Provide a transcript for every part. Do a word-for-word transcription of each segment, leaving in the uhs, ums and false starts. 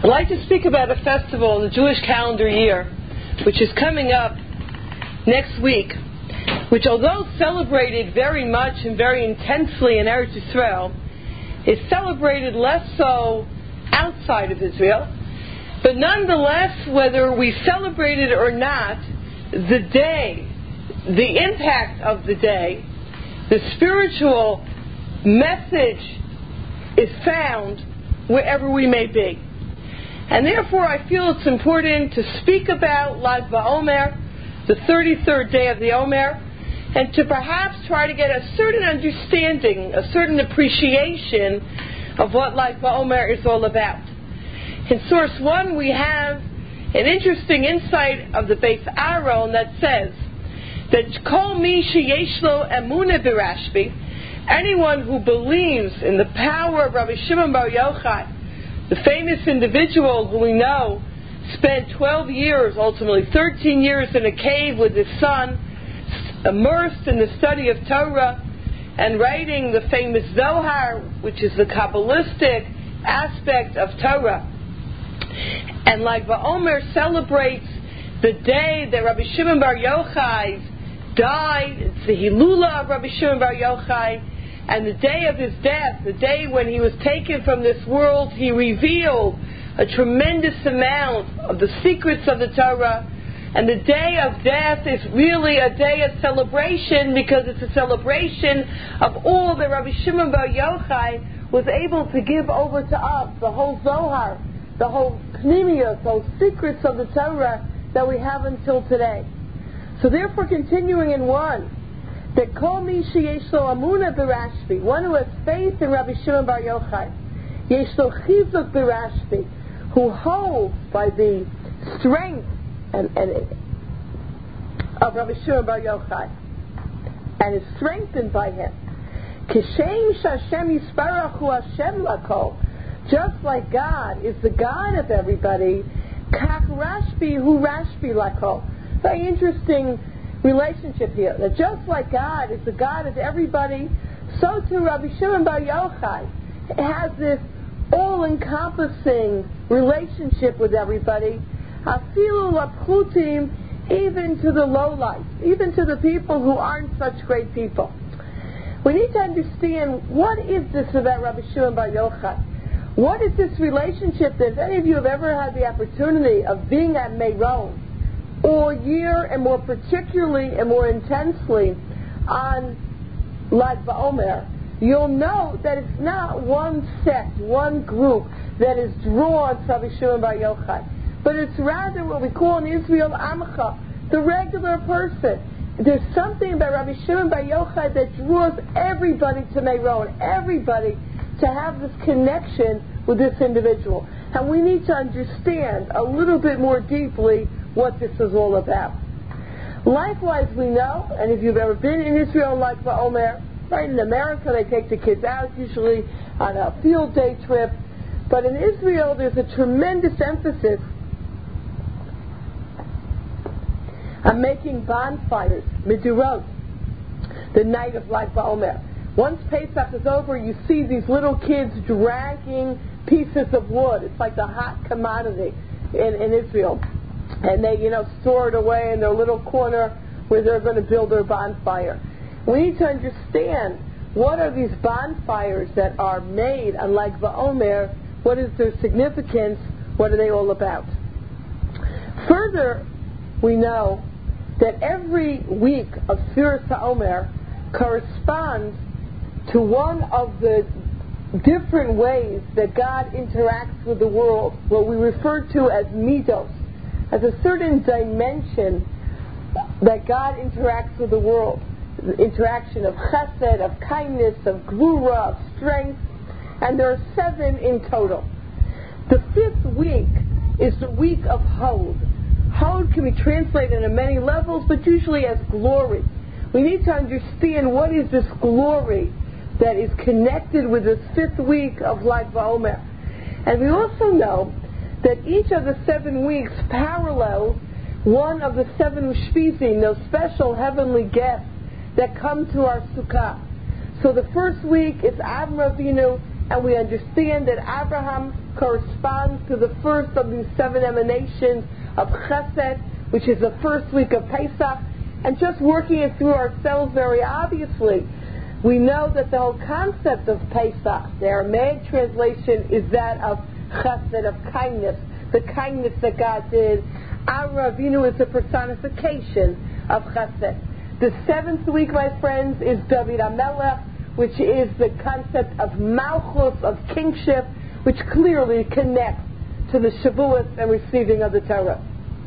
I'd like to speak about a festival in the Jewish calendar year, which is coming up next week, which, although celebrated very much and very intensely in Eretz Yisrael, is celebrated less so outside of Israel. But nonetheless, whether we celebrate it or not, the day, the impact of the day, the spiritual message is found wherever we may be. And therefore I feel it's important to speak about Lag BaOmer, the thirty-third day of the Omer, and to perhaps try to get a certain understanding, a certain appreciation of what Lag BaOmer is all about. In source one we have an interesting insight of the Beis Aaron that says that Kol Mi Sheyesh Lo Emunah B'Rashbi, anyone who believes in the power of Rabbi Shimon Bar Yochai, the famous individual who we know spent twelve years, ultimately thirteen years in a cave with his son, immersed in the study of Torah and writing the famous Zohar, which is the Kabbalistic aspect of Torah. And Lag BaOmer celebrates the day that Rabbi Shimon Bar Yochai died. It's the Hilula of Rabbi Shimon Bar Yochai. And the day of his death, the day when he was taken from this world, he revealed a tremendous amount of the secrets of the Torah. And the day of death is really a day of celebration, because it's a celebration of all that Rabbi Shimon Bar Yochai was able to give over to us, the whole Zohar, the whole Pnimius, those secrets of the Torah that we have until today. So therefore, continuing in one, that Kol Mi Sheyesh Lo Emunah B'Rashbi, one who has faith in Rabbi Shimon Bar Yochai, Yesh Lo Chizuk B'Rashbi, who holds by the strength and, and of Rabbi Shimon Bar Yochai, and is strengthened by him. Kishem Shashem Yisparach Hu Hashem Lakol, just like God is the God of everybody, Kach Rashbi Hu Rashbi Lakol. Very interesting relationship here. That just like God is the God of everybody, so too Rabbi Shimon Bar Yochai has this all-encompassing relationship with everybody. Afilu lapchutim, even to the lowlights, even to the people who aren't such great people. We need to understand, what is this about Rabbi Shimon Bar Yochai? What is this relationship that, if any of you have ever had the opportunity of being at Meron all year, and more particularly and more intensely on Lag BaOmer, you'll know that it's not one sect, one group that is drawn to Rabbi Shimon Bar Yochai, but it's rather what we call in Israel Amcha, the regular person. There's something about Rabbi Shimon Bar Yochai that draws everybody to Meron, everybody to have this connection with this individual. And we need to understand a little bit more deeply what this is all about. Likewise, we know, and if you've ever been in Israel Lag BaOmer, right, in America they take the kids out usually on a field day trip, but in Israel there's a tremendous emphasis on making bonfires, midurot, the night of Lag BaOmer. Once Pesach is over, you see these little kids dragging pieces of wood. It's like the hot commodity in, in Israel. And they, you know, store it away in their little corner where they're going to build their bonfire. We need to understand, what are these bonfires that are made on Lag BaOmer? What is their significance? What are they all about? Further, we know that every week of Sfiras HaOmer corresponds to one of the different ways that God interacts with the world, what we refer to as midos, as a certain dimension that God interacts with the world. The interaction of chesed, of kindness, of gvura, of strength, and there are seven in total. The fifth week is the week of Hod. Hod can be translated on many levels, but usually as glory. We need to understand, what is this glory that is connected with this fifth week of Lag BaOmer. And we also know that each of the seven weeks parallels one of the seven Ushpizim, those special heavenly guests that come to our Sukkah. So the first week is Avram Avinu, and we understand that Abraham corresponds to the first of these seven emanations of Chesed, which is the first week of Pesach. And just working it through ourselves very obviously, we know that the whole concept of Pesach, the Aramaic translation, is that of Chesed, of kindness, the kindness that God did. Avraham Avinu is the personification of Chesed. The seventh week, my friends, is David HaMelech, which is the concept of Malchus, of kingship, which clearly connects to the Shavuos and receiving of the Torah.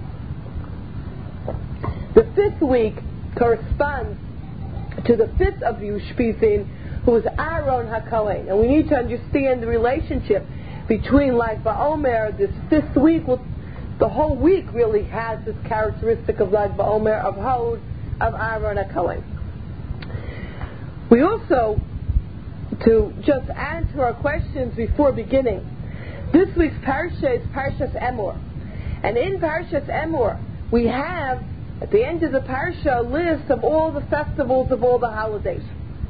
The fifth week corresponds to the fifth of the Ushpizin, who is Aaron HaKohen. And we need to understand the relationship between Lag BaOmer. This fifth week, will, the whole week really has this characteristic of Lag BaOmer, of Hod, of Aaron HaKohen. We also, to just add to our questions before beginning, this week's Parsha is Parshas Emor. And in Parshas Emor, we have at the end of the Parsha a list of all the festivals of all the holidays.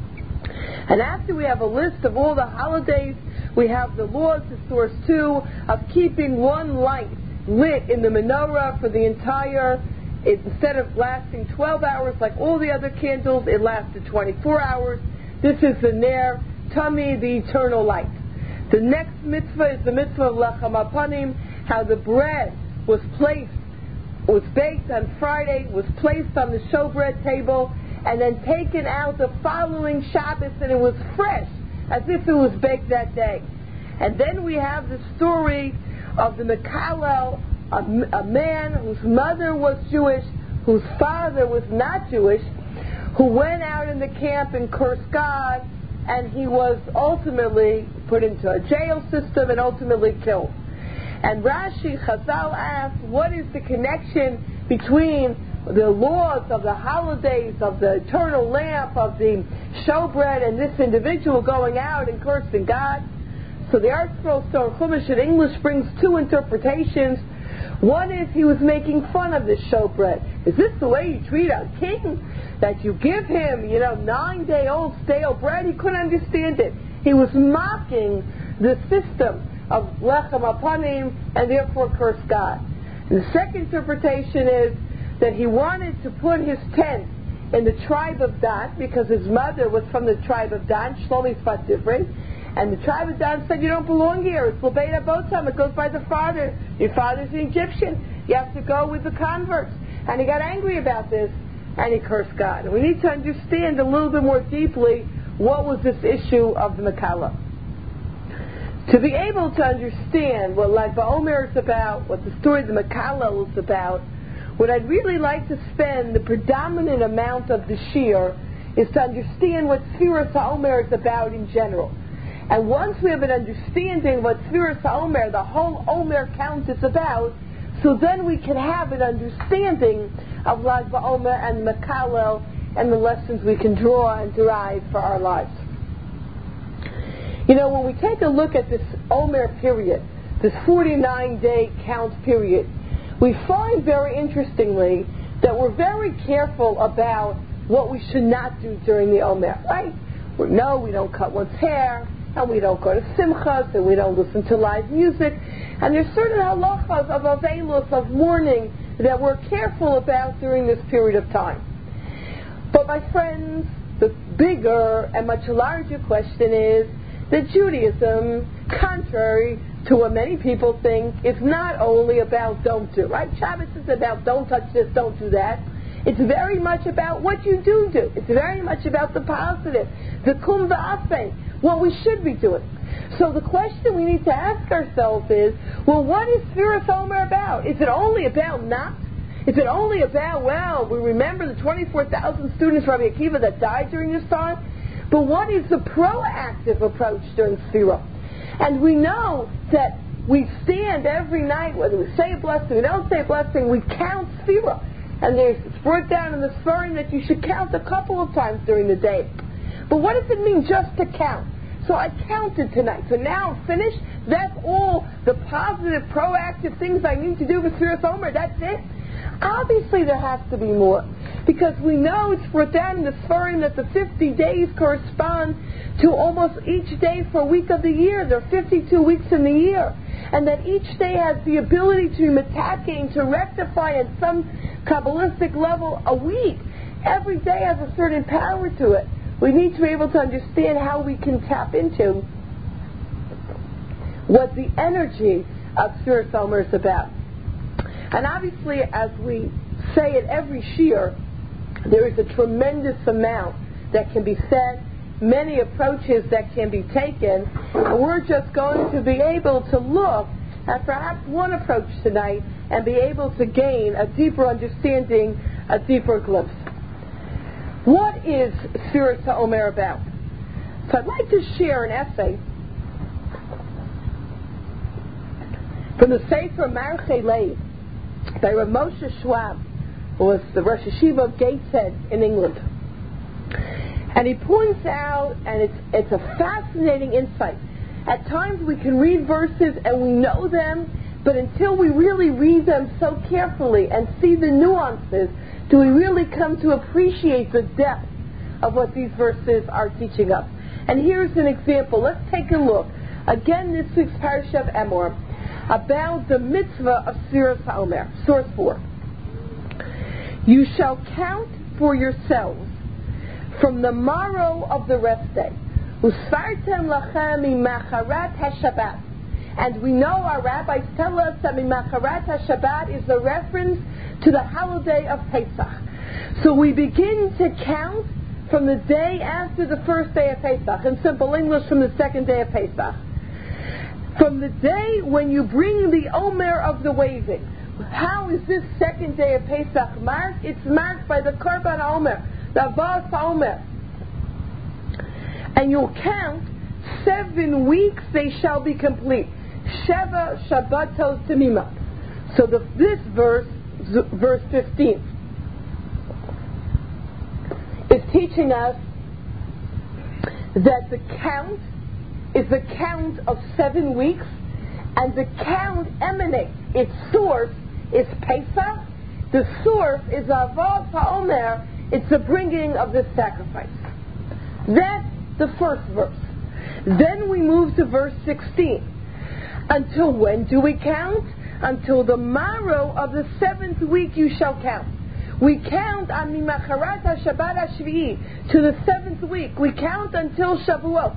And after we have a list of all the holidays, we have the laws, the source two, of keeping one light lit in the menorah for the entire, it, instead of lasting twelve hours like all the other candles, it lasted twenty-four hours. This is the Ner Tami, the eternal light. The next mitzvah is the mitzvah of Lechem Apanim, how the bread was placed, was baked on Friday, was placed on the showbread table, and then taken out the following Shabbos, and it was fresh, as if it was baked that day. And then we have the story of the Mekalel, a, a man whose mother was Jewish, whose father was not Jewish, who went out in the camp and cursed God, and he was ultimately put into a jail system and ultimately killed. And Rashi, Chazal asks, what is the connection between the laws of the holidays, of the eternal lamp, of the showbread, and this individual going out and cursing God? So the Art Scroll Stone Chumash in English brings two interpretations. One is he was making fun of this showbread. Is this the way you treat a king? That you give him, you know, nine-day-old stale bread? He couldn't understand it. He was mocking the system of Lechem Apanim and therefore cursed God. And the second interpretation is that he wanted to put his tent in the tribe of Dan because his mother was from the tribe of Dan, Shlomi Sfat Divrei, and the tribe of Dan said, you don't belong here. It's L'Beit HaBotam. It goes by the father. Your father's an Egyptian. You have to go with the converts. And he got angry about this, and he cursed God. And we need to understand a little bit more deeply what was this issue of the Mekalel. To be able to understand what Lag BaOmer is about, what the story of the Mekalel is about, what I'd really like to spend the predominant amount of the Shir is to understand what Sfiras HaOmer is about in general. And once we have an understanding what Sfiras HaOmer, the whole Omer count, is about, so then we can have an understanding of Lag BaOmer and Mekalel and the lessons we can draw and derive for our lives. You know, when we take a look at this Omer period, this forty-nine day count period, we find very interestingly that we're very careful about what we should not do during the Omer, right? We know we don't cut one's hair, and we don't go to simchas, and we don't listen to live music, and there's certain halachas of avelus, of mourning, that we're careful about during this period of time. But my friends, the bigger and much larger question is that Judaism, contrary to what many people think, is not only about don't do, right? Shabbos is about don't touch this, don't do that. It's very much about what you do do. It's very much about the positive, the kum v'aseh, what we should be doing. So the question we need to ask ourselves is, well, what is Sfiras HaOmer about? Is it only about not? Is it only about, well, we remember the twenty-four thousand students from Rabbi Akiva that died during this time? But what is the proactive approach during Sfirah? And we know that we stand every night, whether we say a blessing, we don't say a blessing, we count Sfirah. And there's, it's brought down in the Sfarim that you should count a couple of times during the day. But what does it mean just to count? So I counted tonight. So now I'm finished. That's all the positive, proactive things I need to do with Sfiras HaOmer. That's it? Obviously there has to be more. Because we know it's brought down in the Sfarim that the fifty days correspond to almost each day for a week of the year. There are fifty-two weeks in the year. And that each day has the ability to be metaking, to rectify at some Kabbalistic level a week. Every day has a certain power to it. We need to be able to understand how we can tap into what the energy of Sfiras Omer is about. And obviously, as we say at every shiur, there is a tremendous amount that can be said, many approaches that can be taken, and we're just going to be able to look at perhaps one approach tonight and be able to gain a deeper understanding, a deeper glimpse. What is Sfiras HaOmer about? So I'd like to share an essay from the Sefer Marchei Lev by Rav Moshe Schwab, who was the Rosh Yeshiva of Gateshead in England. And he points out, and it's it's a fascinating insight. At times we can read verses and we know them, but until we really read them so carefully and see the nuances, do we really come to appreciate the depth of what these verses are teaching us. And here's an example. Let's take a look. Again, this week's Parashat of Emor, about the mitzvah of Sfiras HaOmer. Source four. You shall count for yourselves from the morrow of the rest day. Usfartem lachem imacharat haShabbat. And we know our rabbis tell us that imacharat haShabbat is a reference to the holiday of Pesach. So we begin to count from the day after the first day of Pesach. In simple English, from the second day of Pesach. From the day when you bring the Omer of the waving. How is this second day of Pesach marked? It's marked by the Korban Omer, the Avos Omer. And you'll count seven weeks, they shall be complete. Sheva Shabbatos Temimot. So the, this verse, verse fifteen, is teaching us that the count is the count of seven weeks, and the count emanates, its source is Pesach, the source is Avos HaOmer, it's the bringing of the sacrifice. That's the first verse. Then we move to verse sixteen. Until when do we count? Until the morrow of the seventh week you shall count. We count on Mimacharat HaShabbat HaShvi'i to the seventh week. We count until Shavuot.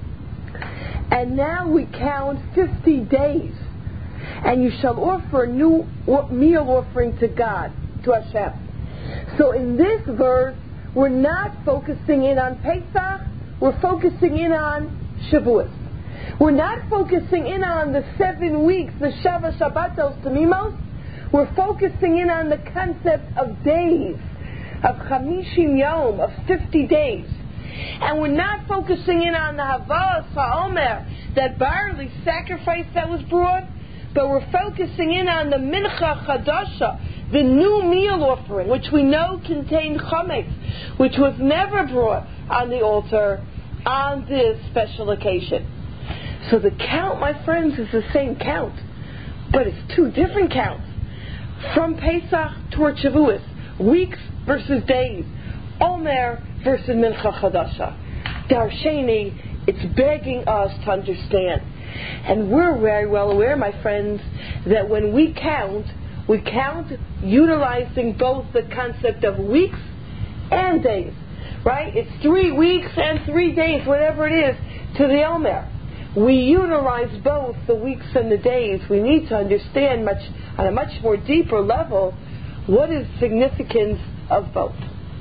And now we count fifty days. And you shall offer a new meal offering to God, to Hashem. So in this verse, we're not focusing in on Pesach, we're focusing in on Shavuot. We're not focusing in on the seven weeks, the Sheva Shabbatos Temimos. We're focusing in on the concept of days, of Chamishim Yom, of fifty days. And we're not focusing in on the Havos HaOmer, that barley sacrifice that was brought, but we're focusing in on the Mincha Chadasha, the new meal offering, which we know contained chametz, which was never brought on the altar on this special occasion. So the count, my friends, is the same count, but it's two different counts. From Pesach toward Shavuos, weeks versus days, Omer versus Mincha Chadasha. Darsheni, it's begging us to understand. And we're very well aware, my friends, that when we count, we count utilizing both the concept of weeks and days. Right? It's three weeks and three days, whatever it is, to the Omer. We utilize both the weeks and the days. We need to understand much on a much more deeper level what is the significance of both.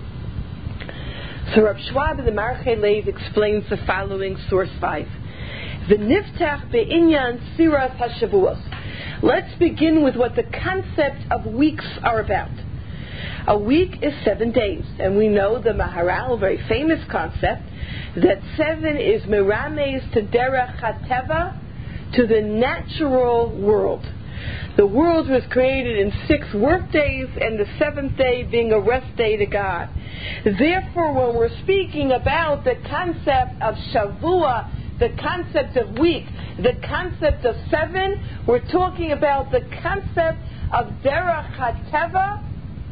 So Rav Schwab in the Marchei Lev explains the following, source five. V'niftach be'inyan Sfiras HaShavuos. Let's begin with what the concept of weeks are about. A week is seven days, and we know the Maharal, a very famous concept, that seven is mirames to derech hateva, to the natural world. The world was created in six work days, and the seventh day being a rest day to God. Therefore, when we're speaking about the concept of Shavua, the concept of week, the concept of seven, we're talking about the concept of derech hateva,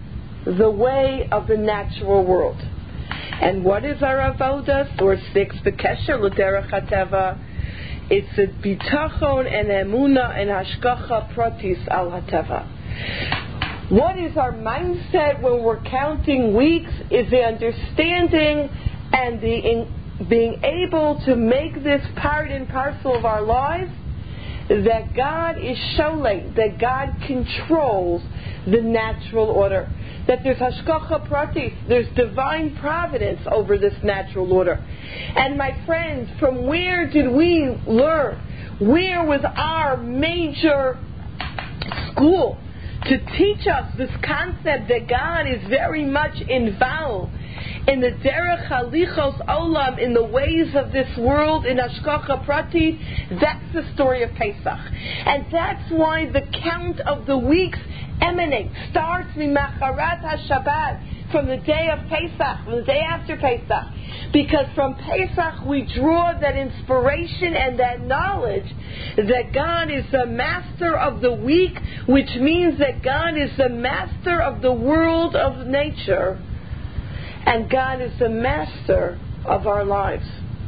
the way of the natural world. And what is our avoda? Source six, B'kesher l'derech hateva. It's a bitachon and emuna and hashgacha pratis al hateva. What is our mindset when we're counting weeks? Is the understanding and the in, being able to make this part and parcel of our lives, that God is sholei, that God controls the natural order, that there's hashgacha pratis, there's divine providence over this natural order. And my friends, from where did we learn? Where was our major school to teach us this concept that God is very much involved in the derech halichos olam, in the ways of this world, in hashgacha pratis? That's the story of Pesach. And that's why the count of the weeks emanates, starts mimacharat HaShabbat, from the day of Pesach, from the day after Pesach. Because from Pesach we draw that inspiration and that knowledge that God is the master of the week, which means that God is the master of the world of nature, and God is the master of our lives.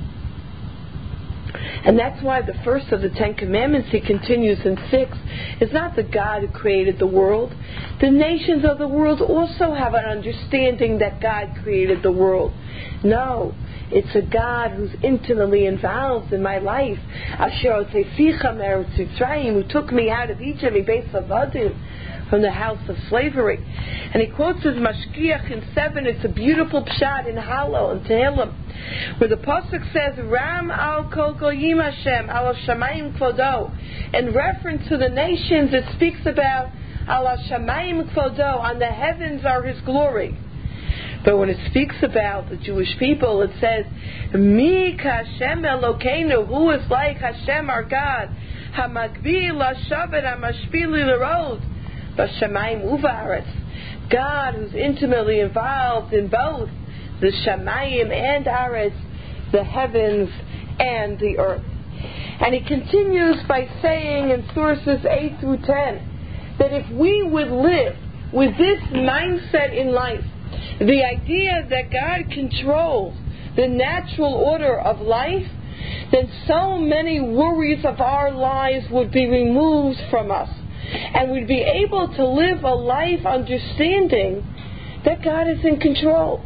And that's why the first of the Ten Commandments, he continues in six, is not the God who created the world. The nations of the world also have an understanding that God created the world. No, it's a God who's intimately involved in my life. Asher otzicha me'eretz Mitzrayim, who took me out of Egypt, Beis Avadim, from the house of slavery. And he quotes his Mashgiach in seven. It's a beautiful pshat in Hallel and Tehillim, where the pasuk says, Ram al kol goyim Hashem al shamayim kvodo. In reference to the nations, it speaks about al shamayim kvodo, on the heavens are his glory. But when it speaks about the Jewish people, it says, Mi Hashem Elokeinu, who is like Hashem our God, Hamagbi lashavet hamashpili l'rod, B'shamayim u'va'aretz. God, who's intimately involved in both the Shamayim and Aretz, the heavens and the earth. And he continues by saying in sources eight through ten that if we would live with this mindset in life, the idea that God controls the natural order of life, then so many worries of our lives would be removed from us. And we'd be able to live a life understanding that God is in control.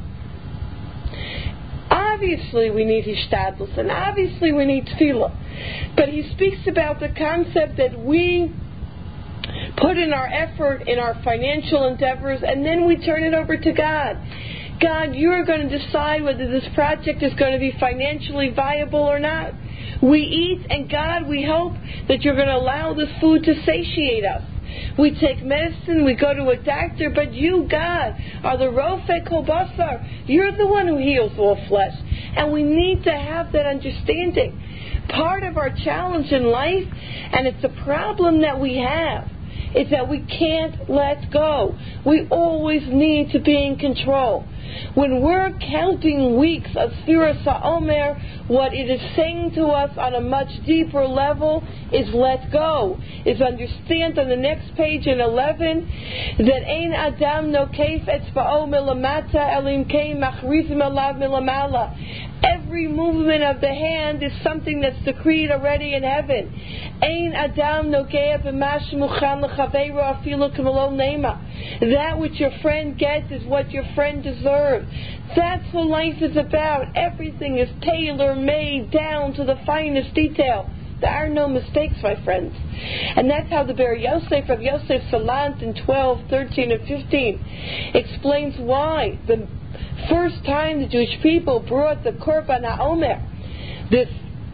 Obviously we need hishtadlus, and obviously we need tefillah. But he speaks about the concept that we put in our effort in our financial endeavors, and then we turn it over to God. God, you're going to decide whether this project is going to be financially viable or not. We eat, and God, we hope that you're going to allow this food to satiate us. We take medicine, we go to a doctor, but you, God, are the Rofei Kol Basar. You're the one who heals all flesh. And we need to have that understanding. Part of our challenge in life, and it's a problem that we have, is that we can't let go. We always need to be in control. When we're counting weeks of Sfiras HaOmer, what it is saying to us on a much deeper level is let go. Is understand on the next page in eleven that Ein Adam Nokef Etzba'o Milamata Elim Kei Machrizim Alav Milamala. Every movement of the hand is something that's decreed already in heaven. Ein Adam Nogea B'mash Muchan L'Chaveiro Afilu K'Malol Neima. That which your friend gets is what your friend deserves. That's what life is about. Everything is tailor-made down to the finest detail. There are no mistakes, my friends. And that's how the Ber Yosef of Yosef Salant in twelve, thirteen, and fifteen explains why the first time the Jewish people brought the Korban HaOmer, this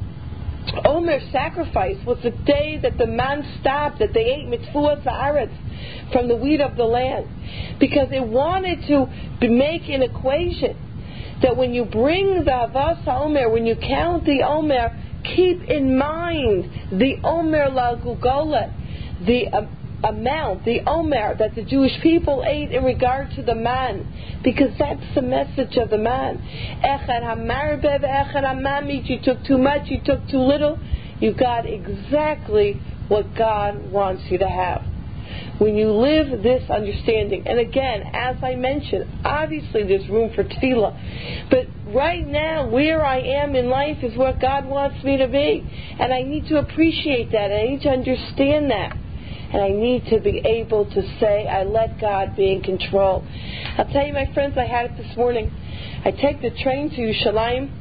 Omer sacrifice, was the day that the man stopped, that they ate mitzvot haaretz, from the wheat of the land, because it wanted to make an equation that when you bring the Havas HaOmer, when you count the Omer, keep in mind the Omer La Gugolet, the um, amount, the Omer that the Jewish people ate in regard to the man, because that's the message of the man. Echad hamarbev, echad hamamit. You took too much, you took too little. You got exactly what God wants you to have. when you live this understanding. And again, as I mentioned, obviously there's room for tefillah. But right now, where I am in life is what God wants me to be. And I need to appreciate that. I need to understand that. And I need to be able to say, I let God be in control. I'll tell you, my friends, I had it this morning. I take the train to Yerushalayim,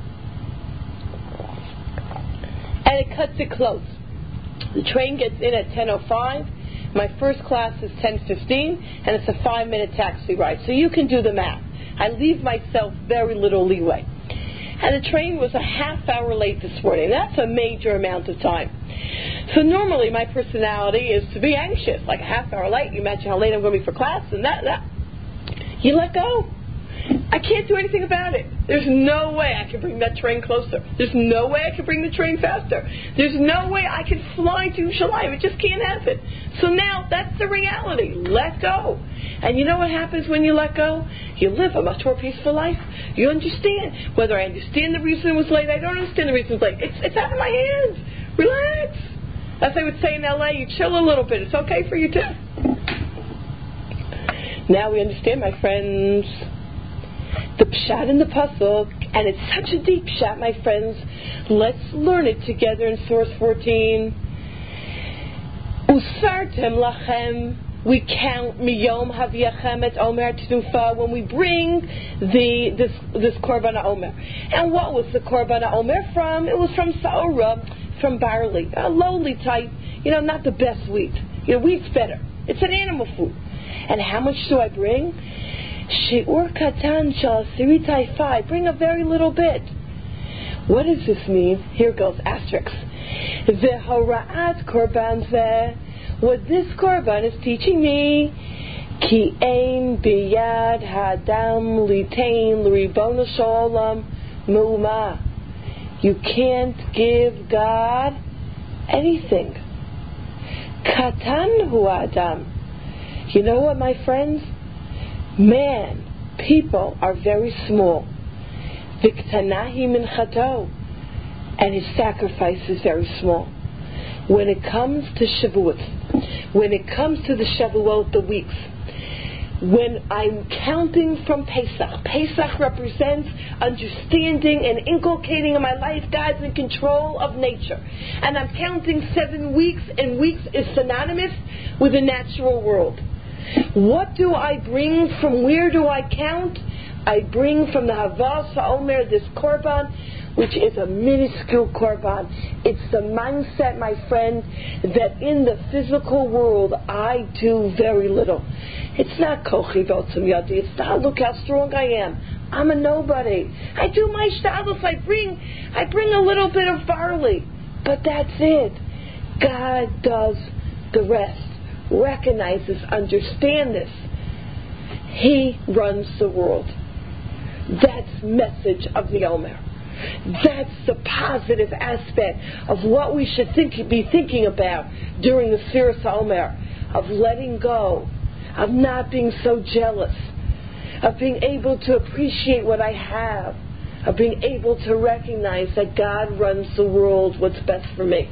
and it cuts it close. The train gets in at ten oh five. My first class is ten fifteen, and it's a five-minute taxi ride. So you can do the math. I leave myself very little leeway. And the train was a half hour late this morning. That's a major amount of time. So normally my personality is to be anxious, like a half hour late. You imagine how late I'm going to be for class, and that, that. You let go. I can't do anything about it. There's no way I can bring that train closer. There's no way I can bring the train faster. There's no way I can fly to Yerushalayim. It just can't happen. So now that's the reality. Let go. And you know what happens when you let go? You live a much more peaceful life. You understand. Whether I understand the reason it was late, I don't understand the reason it was late. It's, it's out of my hands. Relax. As I would say in L A, you chill a little bit. It's okay for you too. Now we understand, my friends, the pshat in the pasuk, and it's such a deep pshat, my friends. Let's learn it together in source fourteen. Usartem lachem. We count miyom haviachem et omer tenufa when we bring the this this korban omer. And what was the korban omer from? It was from saora, from barley, a lowly type. You know, not the best wheat. You know, wheat's better. It's an animal food. And how much do I bring? She'ur katan shal siritai five. Bring a very little bit. What does this mean? Here goes asterisk. V'hora'at korban zeh. What this korban is teaching me, ki ein biyad hadam litain l'ribono shalom mu'uma. You can't give God anything. Katan hu adam. You know what, my friends? Man, people are very small. Viktanahi minchato, and his sacrifice is very small. When it comes to Shavuot, when it comes to the Shavuot, the weeks, when I'm counting from Pesach, Pesach represents understanding and inculcating in my life God's in control of nature. And I'm counting seven weeks, and weeks is synonymous with the natural world. What do I bring? From where do I count? I bring from the Havas HaOmer, this korban, which is a minuscule korban. It's the mindset, my friend, that in the physical world I do very little. It's not kochi v'otzim yadi. It's not look how strong I am. I'm a nobody. I do my shtalos. I bring, I bring a little bit of barley, but that's it. God does the rest. Recognizes, understand this. He runs the world. That's message of the Omer. That's the positive aspect of what we should think, be thinking about during the Sfiras Omer, of letting go, of not being so jealous, of being able to appreciate what I have, of being able to recognize that God runs the world, what's best for me.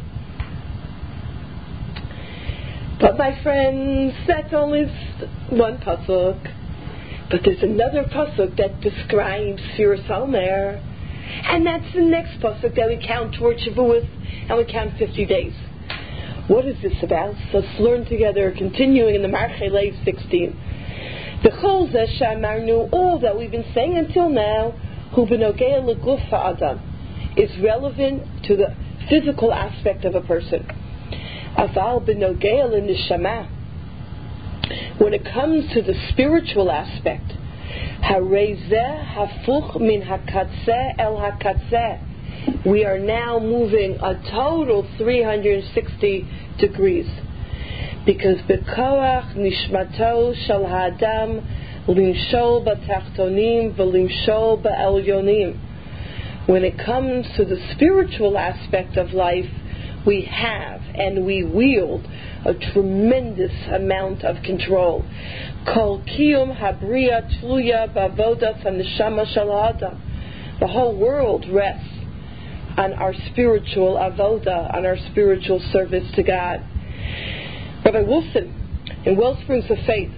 But my friends, that's only one pasuk. But there's another pasuk that describes Sfiras Omer, and that's the next pasuk that we count towards Shavuot, and we count fifty days. What is this about? So let's learn together, continuing in the Marchei Lev sixteen. The Chol Zeh She'amarnu, all that we've been saying until now, Hu b'nogea leguf ha'adam, is relevant to the physical aspect of a person. Aval b'nogea l'neshama, when it comes to the spiritual aspect, harei zeh hafuch min hakatzeh el hakatzeh, we are now moving a total three hundred sixty degrees, because b'koach nishmato shel ha'adam limshol b'tachtonim v'limshol b'elyonim. When it comes to the spiritual aspect of life, we have and we wield a tremendous amount of control. Kol kiyum habriya tluya b'avodas haneshama shel ha'adam. The whole world rests on our spiritual avoda, on our spiritual service to God. Rabbi Wilson in Wellsprings of Faith,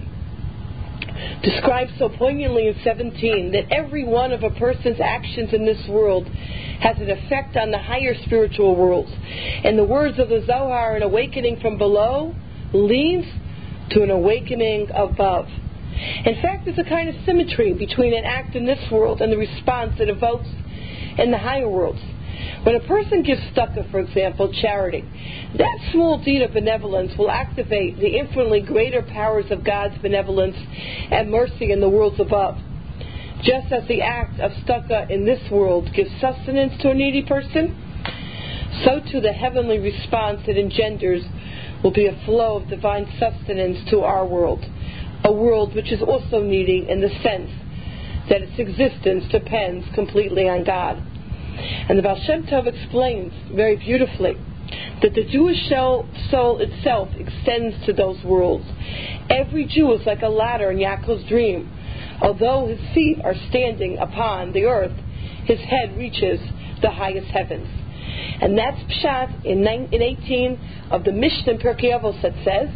describes so poignantly in seventeen that every one of a person's actions in this world has an effect on the higher spiritual worlds. In the words of the Zohar, an awakening from below leads to an awakening above. In fact, there's a kind of symmetry between an act in this world and the response it evokes in the higher worlds. When a person gives tzedakah, for example, charity, that small deed of benevolence will activate the infinitely greater powers of God's benevolence and mercy in the worlds above. Just as the act of tzedakah in this world gives sustenance to a needy person, so too the heavenly response it engenders will be a flow of divine sustenance to our world, a world which is also needy in the sense that its existence depends completely on God. And the Baal Shem Tov explains very beautifully that the Jewish soul itself extends to those worlds. Every Jew is like a ladder in Yaakov's dream. Although his feet are standing upon the earth, his head reaches the highest heavens. And that's Pshat in eighteen of the Mishnah in Pirkei Avos that says,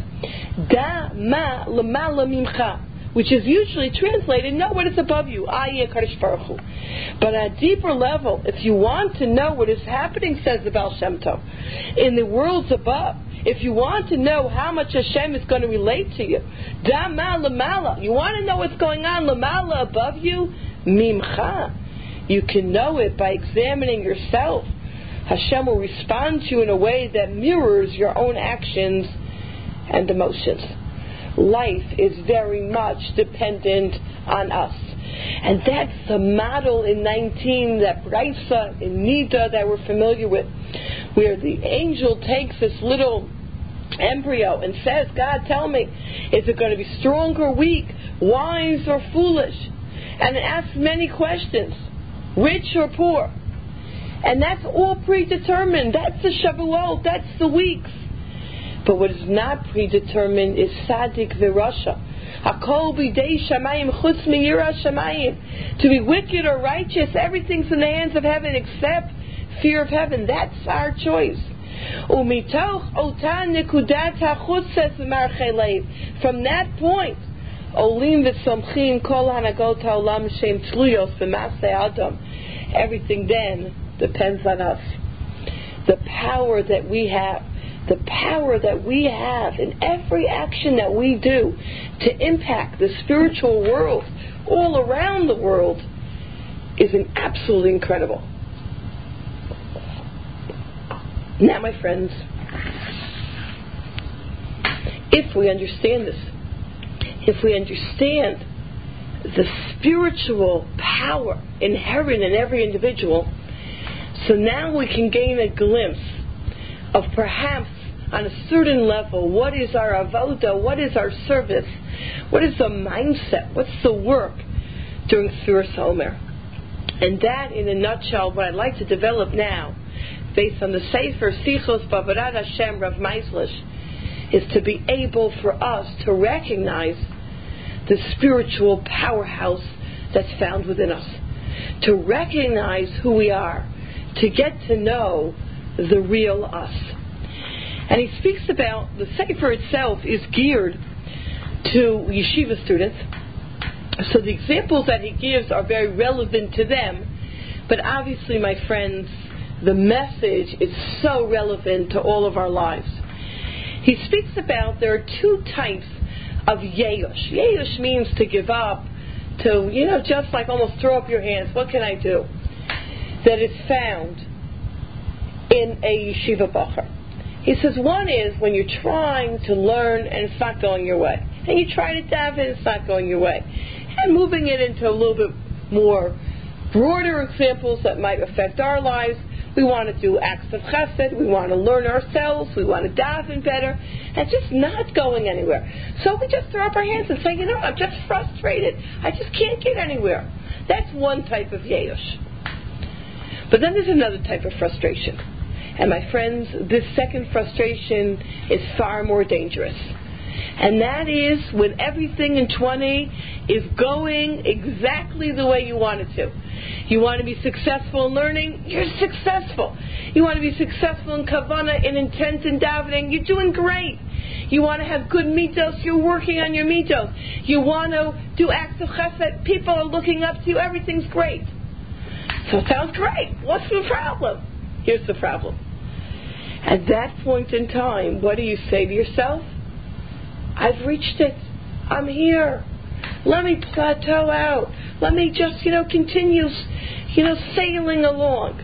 Da ma lemala mimcha, which is usually translated, know what is above you, Ayeh Kadosh Baruch Hu. But on a deeper level, if you want to know what is happening, says the Baal Shem Tov, in the worlds above, if you want to know how much Hashem is going to relate to you, Dama Lamala, you want to know what's going on Lamala above you, Mimcha, you can know it by examining yourself. Hashem will respond to you in a way that mirrors your own actions and emotions. Life is very much dependent on us. And that's the model in nineteen, that Braisa in Nida that we're familiar with, where the angel takes this little embryo and says, God, tell me, is it going to be strong or weak, wise or foolish? And it asks many questions, rich or poor. And that's all predetermined. That's the Shavuot, that's the weeks. But what is not predetermined is Sadik Virasha. Hakol b'dei shamayim chutz miyira shamayim. To be wicked or righteous, everything's in the hands of heaven except fear of heaven. That's our choice. Umitoch otan nekudat hachutz, says the Marchei Lev. From that point, olim v'somchim kol hanagot haolam shem tluyos b'masei adam. Everything then depends on us. The power that we have. The power that we have in every action that we do to impact the spiritual world all around the world is an absolutely incredible. Now, my friends, if we understand this, if we understand the spiritual power inherent in every individual, so now we can gain a glimpse of perhaps on a certain level, what is our avoda, what is our service, what is the mindset, what's the work during Sfiras HaOmer. And that, in a nutshell, what I'd like to develop now, based on the Sefer Sichos B'Avodat Hashem Rav Meislish, is to be able for us to recognize the spiritual powerhouse that's found within us, to recognize who we are, to get to know the real us. And he speaks about, the Sefer itself is geared to yeshiva students, so the examples that he gives are very relevant to them, but obviously, my friends, the message is so relevant to all of our lives. He speaks about there are two types of yeyush. Yeyush means to give up, to, you know, just like almost throw up your hands, what can I do? That is found in a yeshiva bacher. He says one is when you're trying to learn and it's not going your way. And you try to daven and it's not going your way. And moving it into a little bit more broader examples that might affect our lives. We want to do acts of chesed. We want to learn ourselves. We want to daven better. And it's just not going anywhere. So we just throw up our hands and say, you know, I'm just frustrated. I just can't get anywhere. That's one type of yeyush. But then there's another type of frustration. And my friends, this second frustration is far more dangerous. And that is when everything in twenty is going exactly the way you want it to. You want to be successful in learning, you're successful. You want to be successful in kavanah, in intent in davening, you're doing great. You want to have good mitos, you're working on your mitos. You want to do acts of chesed, people are looking up to you, everything's great. So it sounds great. What's the problem? Here's the problem. At that point in time, what do you say to yourself? I've reached it. I'm here. Let me plateau out. Let me just, you know, continue, you know, sailing along.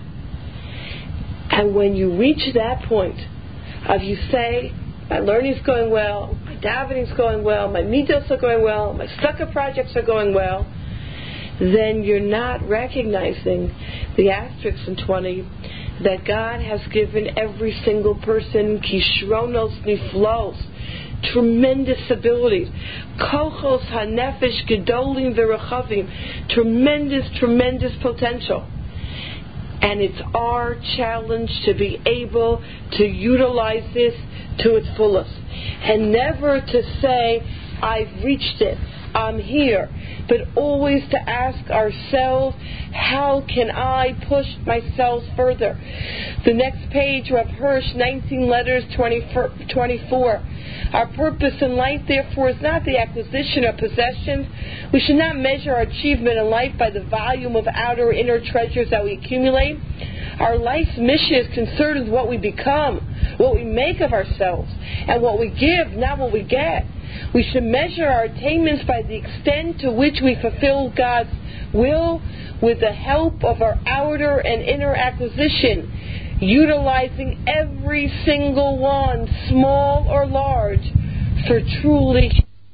And when you reach that point of you say, my learning's going well, my davening's going well, my mitos are going well, my stucca projects are going well, then you're not recognizing the asterisks in twenty that God has given every single person kishronos niflos, tremendous abilities, kochos hanefesh gedolim v'rechavim, tremendous, tremendous potential. And it's our challenge to be able to utilize this to its fullest. And never to say, I've reached it, I'm here. But always to ask ourselves, how can I push myself further? The next page, Rav Hirsch, nineteen letters, twenty-four. Our purpose in life, therefore, is not the acquisition of possessions. We should not measure our achievement in life by the volume of outer or inner treasures that we accumulate. Our life's mission is concerned with what we become, what we make of ourselves, and what we give, not what we get. We should measure our attainments by the extent to which we fulfill God's will with the help of our outer and inner acquisition, utilizing every single one, small or large, for truly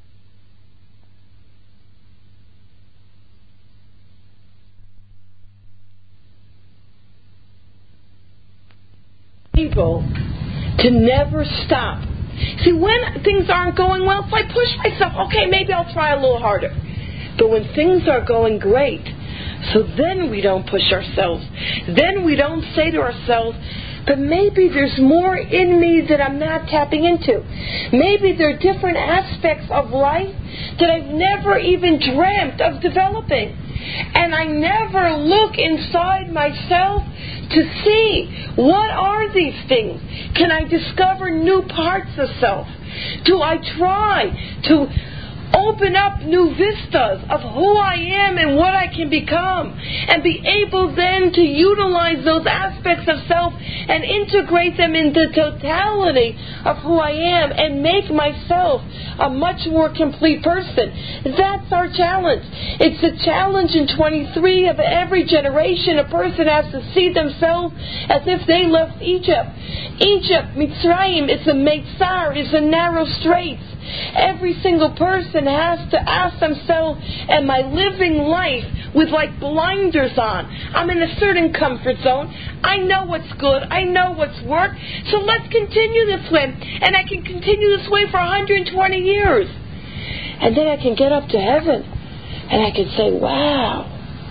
able to never stop. See, when things aren't going well, so I push myself, okay, maybe I'll try a little harder. But when things are going great, so then we don't push ourselves. Then we don't say to ourselves, but maybe there's more in me that I'm not tapping into. Maybe there are different aspects of life that I've never even dreamt of developing. And I never look inside myself to see, what are these things? Can I discover new parts of self? Do I try to open up new vistas of who I am and what I can become, and be able then to utilize those aspects of self and integrate them in the totality of who I am and make myself a much more complete person? That's our challenge. It's a challenge in twenty-three of every generation. A person has to see themselves as if they left Egypt. Egypt, Mitzrayim, is a Meitzar, is a narrow straits. Every single person has to ask themselves, am I living life with like blinders on? I'm in a certain comfort zone. I know what's good. I know what's worked. So let's continue this way. And I can continue this way for one hundred twenty years. And then I can get up to heaven and I can say, wow,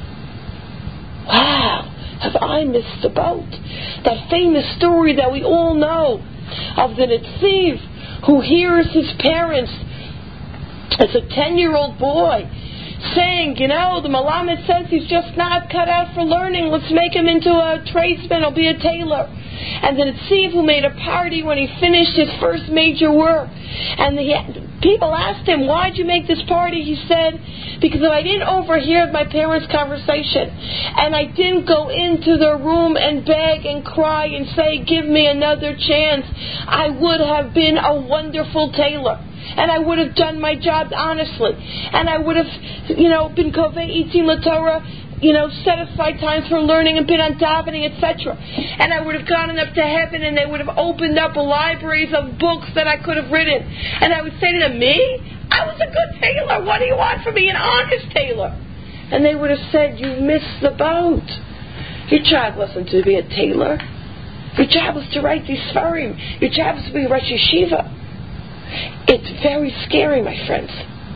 wow, have I missed the boat? That famous story that we all know of the Netziv who hears his parents as a ten-year-old boy saying, you know, the Malamed says he's just not cut out for learning. Let's make him into a tradesman or be a tailor. And the Netziv, who made a party when he finished his first major work. And the people asked him, why'd you make this party? He said, because if I didn't overhear my parents' conversation, and I didn't go into their room and beg and cry and say, give me another chance, I would have been a wonderful tailor. And I would have done my job honestly. And I would have, you know, been kovei itim l'Torah, you know, set aside times for learning and been on davening, et cetera. And I would have gone up to heaven and they would have opened up libraries of books that I could have written. And I would say to them, me? I was a good tailor. What do you want from me? An honest tailor. And they would have said, you missed the boat. Your job wasn't to be a tailor. Your job was to write these Sfarim. Your job was to be Rosh Yeshiva. It's very scary, my friends.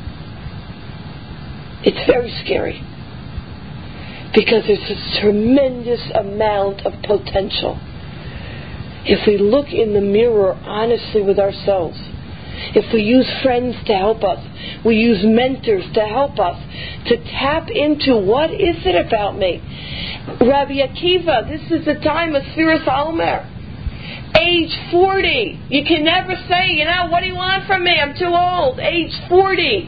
It's very scary. Because there's a tremendous amount of potential. If we look in the mirror honestly with ourselves if we use friends to help us, we use mentors to help us, to tap into what is it about me. Rabbi Akiva, this is the time of Sfiras Omer. Age forty. You can never say, you know, what do you want from me? I'm too old. Age forty.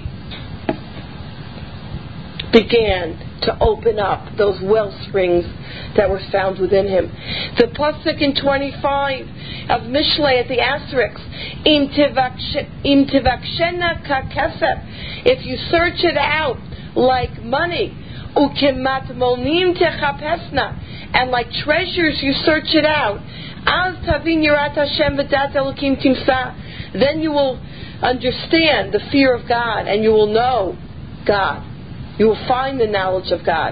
Began to open up those well springs that were found within him. The pasuk in twenty-five of Mishlei at the asterisk, Im tivakshena kakesef, if you search it out like money, ukemat monim techapesna, and like treasures you search it out, az tavin yirat Hashem v'dat elokim timsa, then you will understand the fear of God and you will know God. You will find the knowledge of God.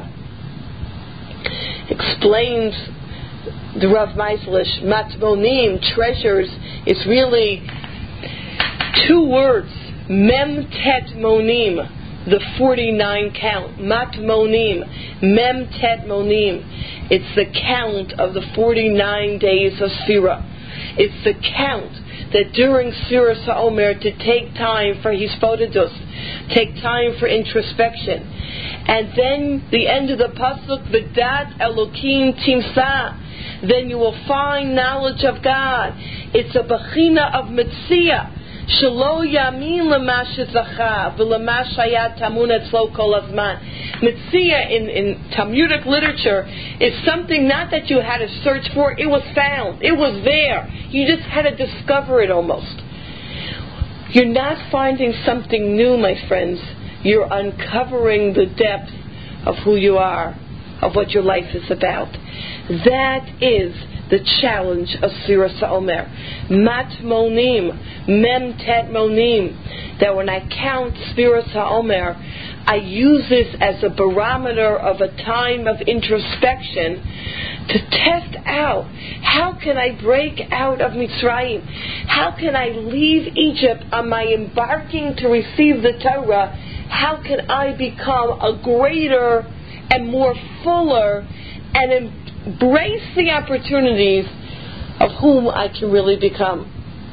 Explains the Rav Meislish, matmonim, treasures, is really two words, mem tet monim, the forty-nine count, matmonim, mem tet monim. It's the count of the forty-nine days of Sfira. It's the count that during Sfiras HaOmer to take time for hisbodedus, take time for introspection. And then the end of the pasuk, V'dat Elokim Timsa, then you will find knowledge of God. It's a bechina of Metzia. Shelo yamin lema shezacha v'lema shayat tamun etzlo kol hazman. Metzia in, in Talmudic literature is something not that you had to search for, it was found. It was there. You just had to discover it almost. You're not finding something new, my friends. You're uncovering the depth of who you are, of what your life is about. That is the challenge of Sfiras HaOmer. Mat monim, mem tet monim. That when I count Sfiras HaOmer, I use this as a barometer of a time of introspection to test out, how can I break out of Mitzrayim? How can I leave Egypt on my embarking to receive the Torah? How can I become a greater and more fuller and embrace the opportunities of whom I can really become?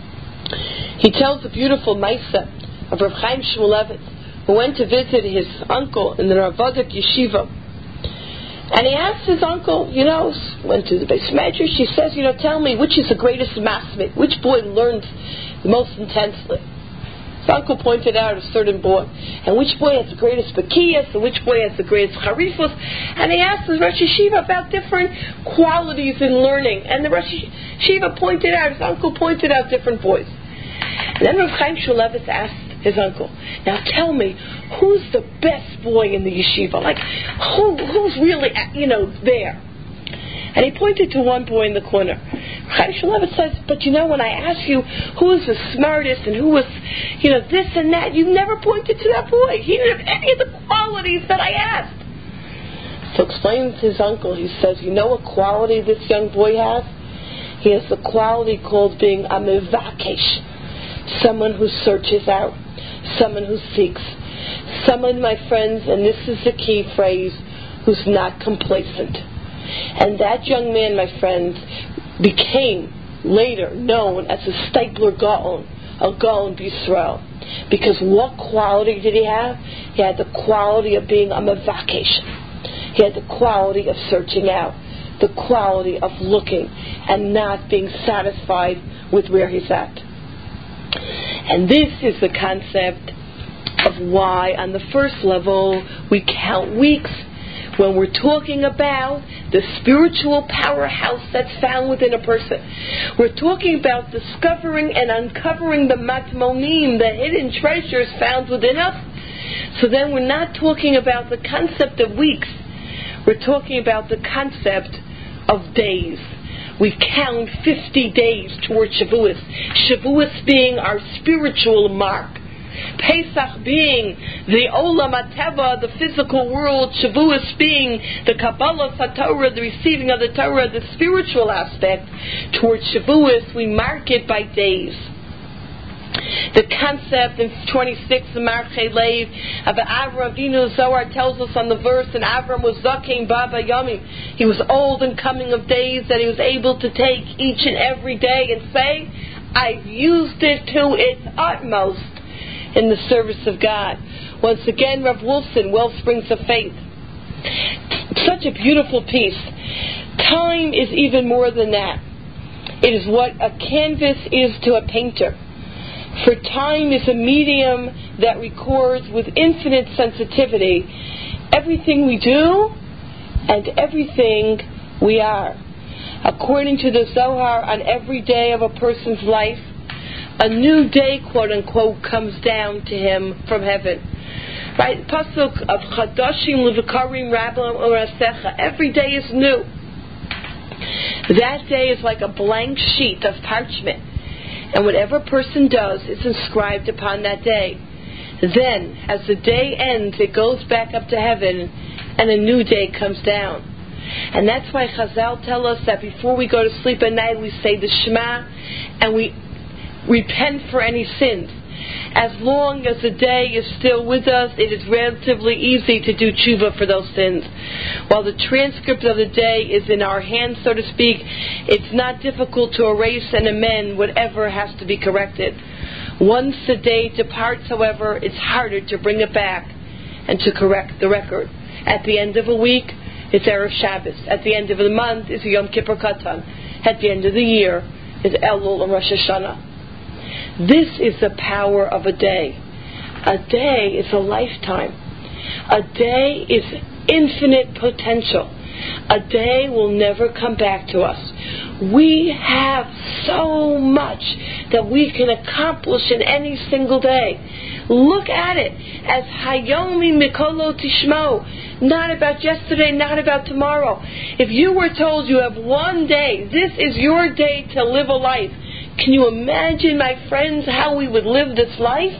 He tells a beautiful Maisa of Rav Chaim Shmulevitz, who went to visit his uncle in the Ravodik Yeshiva. And he asked his uncle, you know, went to the Beis Medrash, he says, you know, tell me, which is the greatest masmid? Which boy learned the most intensely? His uncle pointed out a certain boy. And which boy has the greatest bakiyas, and which boy has the greatest charifus? And he asked the Rosh Yeshiva about different qualities in learning. And the Rosh Yeshiva pointed out, his uncle pointed out different boys. And then Rav Chaim Shmulevitz asked his uncle, now tell me, who's the best boy in the yeshiva? Like, who, who's really, you know, there? And he pointed to one boy in the corner. Chaim Shmulevitz says, but you know, when I ask you who is the smartest and who was, you know, this and that, you never pointed to that boy. He didn't have any of the qualities that I asked. So explains his uncle, he says, you know what quality this young boy has? He has the quality called being a mevakesh, someone who searches out, someone who seeks, someone, my friends, and this is the key phrase, who's not complacent. And that young man, my friends, became later known as a Stipler Gaon, a Gaon B'Yisrael. Because what quality did he have? He had the quality of being a mevakesh. He had the quality of searching out, the quality of looking and not being satisfied with where he's at. And this is the concept of why on the first level we count weeks when we're talking about the spiritual powerhouse that's found within a person. We're talking about discovering and uncovering the matmonim, the hidden treasures found within us. So then we're not talking about the concept of weeks. We're talking about the concept of days. We count fifty days towards Shavuos. Shavuos being our spiritual mark. Pesach being the Olam HaTeva, the physical world. Shavuos being the Kabbalah HaTorah, the receiving of the Torah, the spiritual aspect. Towards Shavuos, we mark it by days. The concept in twenty-six, the Marchei Lev of Avram Avinu, Zohar tells us on the verse, and Avram was Zakein Baba Yomim. He was old and coming of days that he was able to take each and every day and say, I've used it to its utmost in the service of God. Once again, Rav Wolfson, Wellsprings of Faith. Such a beautiful piece. Time is even more than that. It is what a canvas is to a painter. For time is a medium that records with infinite sensitivity everything we do and everything we are. According to the Zohar, on every day of a person's life, a new day, quote unquote, comes down to him from heaven. Right? Pasuk of Chadashim Levikarim Rablam Orasecha. Every day is new. That day is like a blank sheet of parchment, and whatever person does is inscribed upon that day. Then, as the day ends, it goes back up to heaven, and a new day comes down. And that's why Chazal tell us that before we go to sleep at night, we say the Shema, and we repent for any sins. As long as the day is still with us, it is relatively easy to do tshuva for those sins. While the transcript of the day is in our hands, so to speak, it's not difficult to erase and amend whatever has to be corrected. Once the day departs, however, it's harder to bring it back and to correct the record. At the end of a week, it's Erev Shabbos. At the end of the month, it's Yom Kippur Katan. At the end of the year, it's Elul and Rosh Hashanah. This is the power of a day. A day is a lifetime. A day is infinite potential. A day will never come back to us. We have so much that we can accomplish in any single day. Look at it as Hayomi Mikolo Tishmo. Not about yesterday, not about tomorrow. If you were told you have one day, this is your day to live a life, can you imagine, my friends, how we would live this life?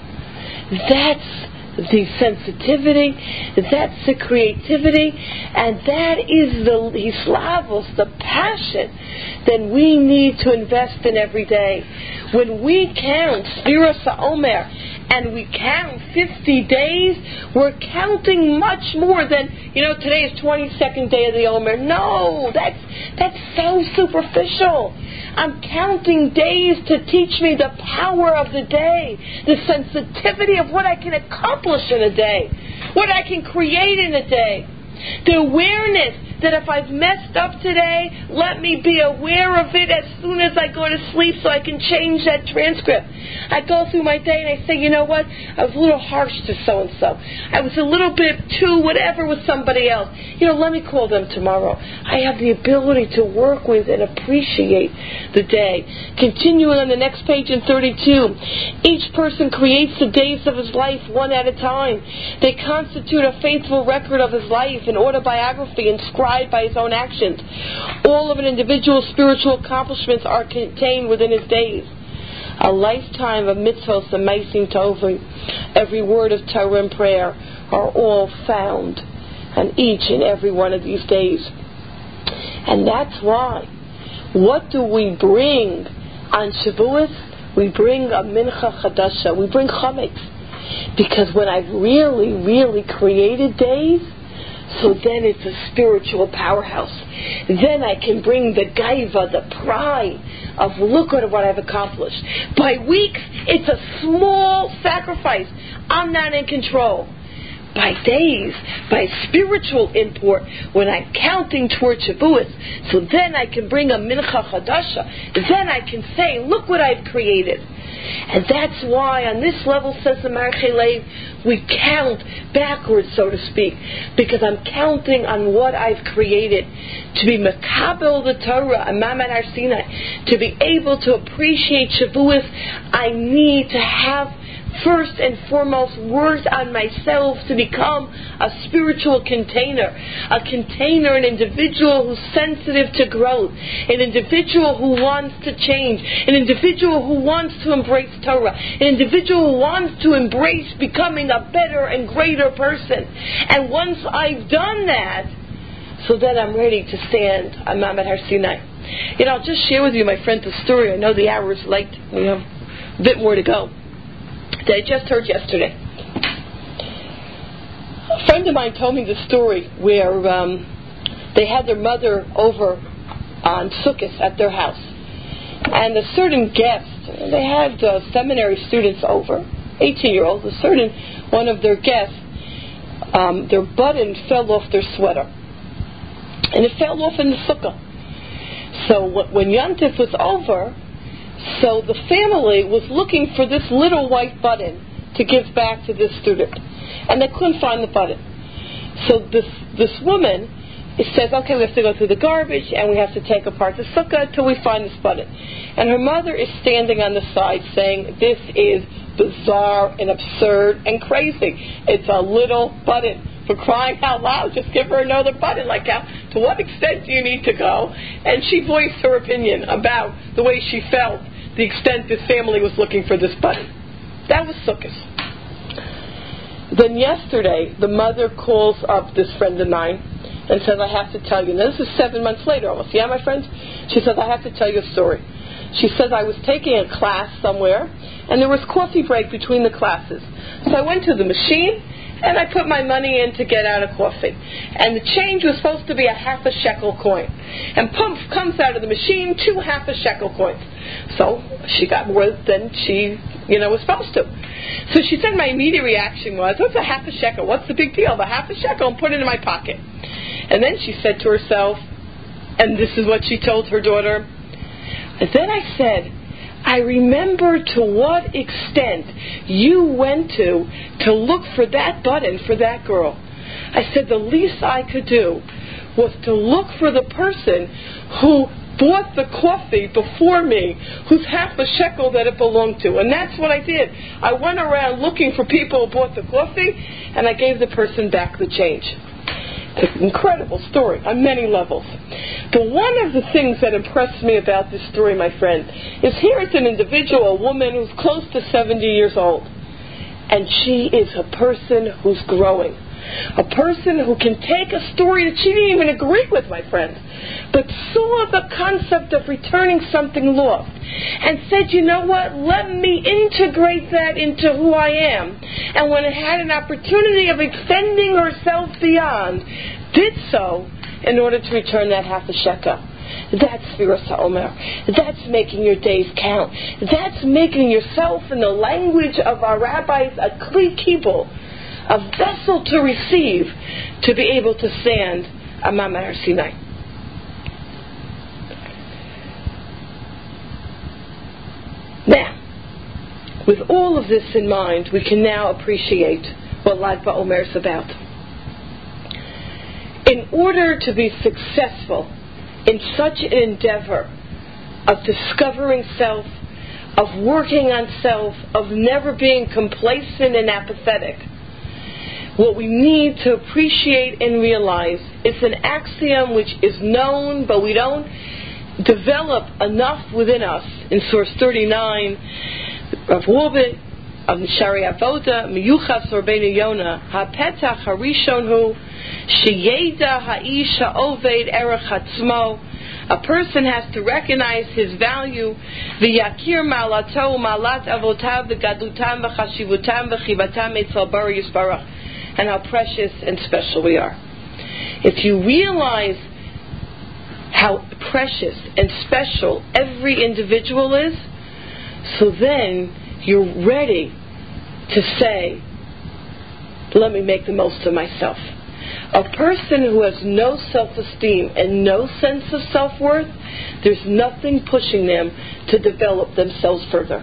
That's the sensitivity, that's the creativity, and that is the hislavos, the passion that we need to invest in every day. When we count Sfiras HaOmer and we count fifty days, we're counting much more than, you know, today is twenty-second day of the Omer. No, that's that's so superficial. I'm counting days to teach me the power of the day, the sensitivity of what I can accomplish in a day, what I can create in a day, the awareness that if I've messed up today, let me be aware of it as soon as I go to sleep so I can change that transcript. I go through my day and I say, you know what, I was a little harsh to so-and-so. I was a little bit too whatever with somebody else. You know, let me call them tomorrow. I have the ability to work with and appreciate the day. Continuing on the next page in thirty-two, each person creates the days of his life one at a time. They constitute a faithful record of his life, an autobiography inscribed by his own actions. All of an individual's spiritual accomplishments are contained within his days. A lifetime of mitzvos and meisim tovim, every word of Torah and prayer, are all found on each and every one of these days. And that's why, what do we bring on Shavuos? We bring a mincha chadasha. We bring chametz. Because when I've really, really created days, so then it's a spiritual powerhouse. Then I can bring the gaiva, the pride of look at what I've accomplished. By weeks, it's a small sacrifice. I'm not in control. By days, by spiritual import, when I'm counting toward Shavuos, so then I can bring a mincha chadasha. Then I can say, look what I've created. And that's why on this level, says the Marchei Lev, we count backwards, so to speak, because I'm counting on what I've created. To be mekabel the Torah, Ma'amad Har Sinai, to be able to appreciate Shavuos, I need to have first and foremost worked on myself to become a spiritual container, a container, an individual who's sensitive to growth, an individual who wants to change, an individual who wants to embrace Torah, an individual who wants to embrace becoming a better and greater person. And once I've done that, so then I'm ready to stand on Ma'amad Har Sinai. You know, I'll just share with you, my friend, the story. I know the hour is late. We have a bit more to go. That I just heard yesterday. A friend of mine told me the story where um, they had their mother over on Sukkot at their house. And a certain guest, they had uh, seminary students over, eighteen-year-olds, a certain one of their guests, um, their button fell off their sweater. And it fell off in the sukkah. So when Yom Tov was over, so the family was looking for this little white button to give back to this student. And they couldn't find the button. So this this woman it says, okay, we have to go through the garbage and we have to take apart the sukkah until we find this button. And her mother is standing on the side saying, this is bizarre and absurd and crazy. It's a little button. For crying out loud, just give her another button. Like, how, to what extent do you need to go? And she voiced her opinion about the way she felt, the extent this family was looking for this button. That was Sukkot. Then yesterday, the mother calls up this friend of mine and says, I have to tell you. Now, this is seven months later almost. Yeah, my friends? She says, I have to tell you a story. She says, I was taking a class somewhere, and there was coffee break between the classes. So I went to the machine, and I put my money in to get out a coffee. And the change was supposed to be a half a shekel coin. And pump comes out of the machine two half a shekel coins. So she got more than she, you know, was supposed to. So she said my immediate reaction was, what's a half a shekel? What's the big deal? The half a shekel, and put it in my pocket. And then she said to herself, and this is what she told her daughter, and then I said, I remember to what extent you went to to look for that button for that girl. I said the least I could do was to look for the person who bought the coffee before me, whose half a shekel that it belonged to. And that's what I did. I went around looking for people who bought the coffee, and I gave the person back the change. It's an incredible story on many levels. But one of the things that impressed me about this story, my friend, is here it's an individual, a woman who's close to seventy years old. And she is a person who's growing. A person who can take a story that she didn't even agree with, my friend, but saw the concept of returning something lost and said, you know what, let me integrate that into who I am. And when it had an opportunity of extending herself beyond, did so in order to return that half a shekel. That's Sfiras HaOmer. That's making your days count. That's making yourself, in the language of our rabbis, a kli kibul, a vessel to receive, to be able to stand Amam Har Sinai. Now, with all of this in mind, we can now appreciate what Lag BaOmer is about. In order to be successful in such an endeavor of discovering self, of working on self, of never being complacent and apathetic, what we need to appreciate and realize is an axiom which is known, but we don't develop enough within us. In source thirty-nine, Rav Wolbe of Nishari Avoda, Miyuchas Rabbeinu Yonah, HaPetach HaRishon Hu, Sheyeda Ha'ish HaOved Erech Hatzmo. A person has to recognize his value, v'yakir ma'alato ma'alat avotav v'gadutam v'chashivutam v'chivatam etzal bari yisbarach, and how precious and special we are. If you realize how precious and special every individual is, so then you're ready to say, let me make the most of myself. A person who has no self-esteem and no sense of self-worth, there's nothing pushing them to develop themselves further.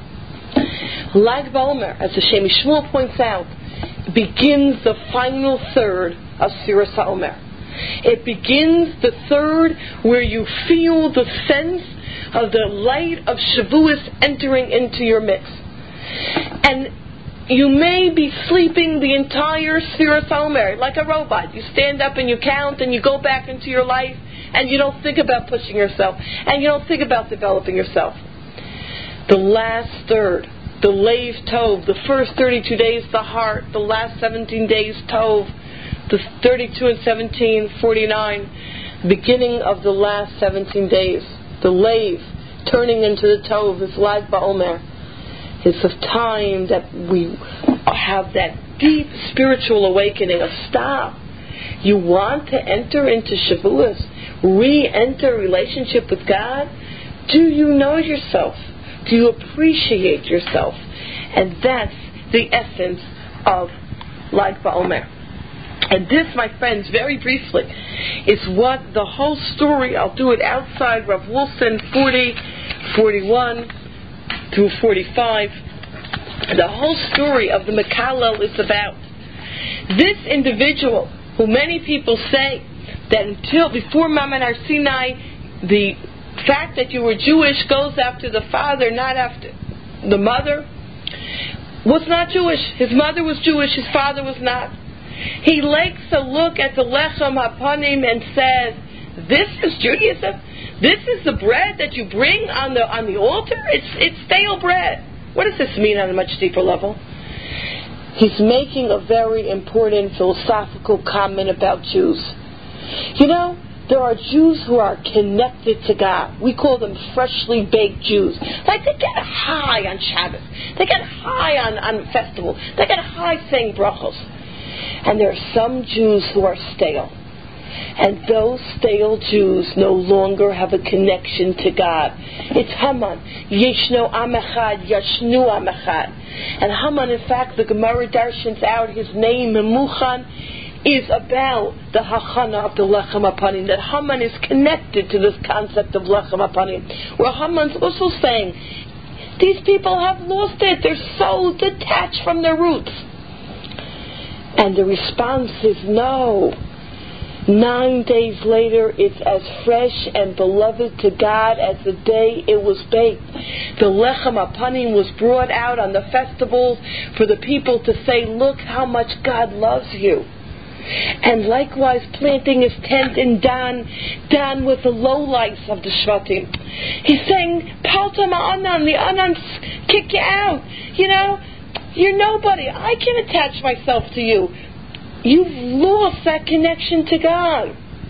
Lag BaOmer, as the Shem MiShmuel points out, begins the final third of Sfiras HaOmer. It begins the third where you feel the sense of the light of Shavuos entering into your midst. And you may be sleeping the entire Sfiras HaOmer like a robot. You stand up and you count and you go back into your life and you don't think about pushing yourself and you don't think about developing yourself. The last third, the Leiv Tov, the first thirty-two days, the heart, the last seventeen days, Tov, the thirty-two and seventeen, forty-nine, beginning of the last seventeen days, the Leiv, turning into the Tov, is Lag BaOmer. It's a time that we have that deep spiritual awakening of stop. You want to enter into Shavuos, re-enter a relationship with God? Do you know yourself? Do you appreciate yourself? And that's the essence of Lag BaOmer. And this, my friends, very briefly, is what the whole story, I'll do it outside Rav Wilson forty, forty-one through forty-five, the whole story of the Mekalel is about. This individual, who many people say that until before Maman Har Sinai, the fact that you were Jewish goes after the father, not after the mother, was not Jewish. His mother was Jewish, his father was not. He likes to look at the Lechem HaPanim and says, this is Judaism? This is the bread that you bring on the on the altar? It's, it's stale bread. What does this mean on a much deeper level? He's making a very important philosophical comment about Jews. You know, there are Jews who are connected to God. We call them freshly baked Jews. Like they get high on Shabbos. They get high on, on festivals. They get high saying brachos. And there are some Jews who are stale. And those stale Jews no longer have a connection to God. It's Haman. Yeshno Am Echad, Yashnu Am Echad. And Haman, in fact, the Gemara darshans out his name, Memuchan, is about the hachana of the lechem hapanim, that Haman is connected to this concept of lechem hapanim, where Haman's also saying, these people have lost it, they're so detached from their roots. And the response is no. Nine days later, it's as fresh and beloved to God as the day it was baked. The lechem hapanim was brought out on the festivals for the people to say, look how much God loves you. And likewise, planting his tent in Dan, Dan with the lowlights of the Shvatim. He's saying, Palta ma'anan, the Anans kick you out. You know, you're nobody. I can't attach myself to you. You've lost that connection to God.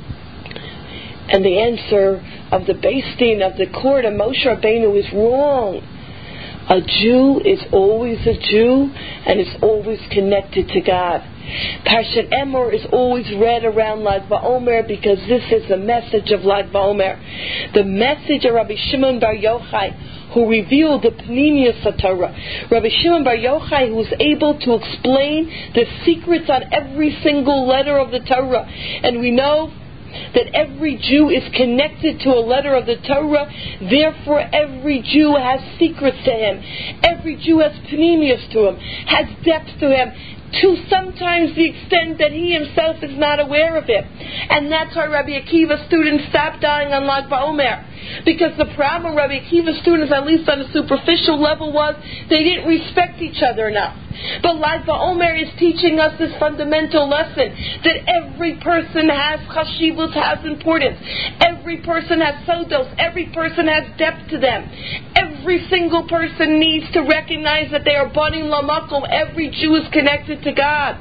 And the answer of the Beis Din of the court of Moshe Rabbeinu is wrong. A Jew is always a Jew and is always connected to God. Parshat Emor is always read around Lag BaOmer because this is the message of Lag BaOmer. The message of Rabbi Shimon Bar Yochai, who revealed the Pnimius Torah. Rabbi Shimon Bar Yochai, who was able to explain the secrets on every single letter of the Torah. And we know that every Jew is connected to a letter of the Torah, therefore every Jew has secrets to him. Every Jew has Pnimius to him, has depth to him, to sometimes the extent that he himself is not aware of it. And that's why Rabbi Akiva's students stopped dying on Lag BaOmer. Because the problem Rabbi Akiva's students, at least on a superficial level, was they didn't respect each other enough. But Lag BaOmer is teaching us this fundamental lesson, that every person has chashivut, has importance. Every person has sodos. Every person has depth to them. Every single person needs to recognize that they are banim lamakom. Every Jew is connected to God.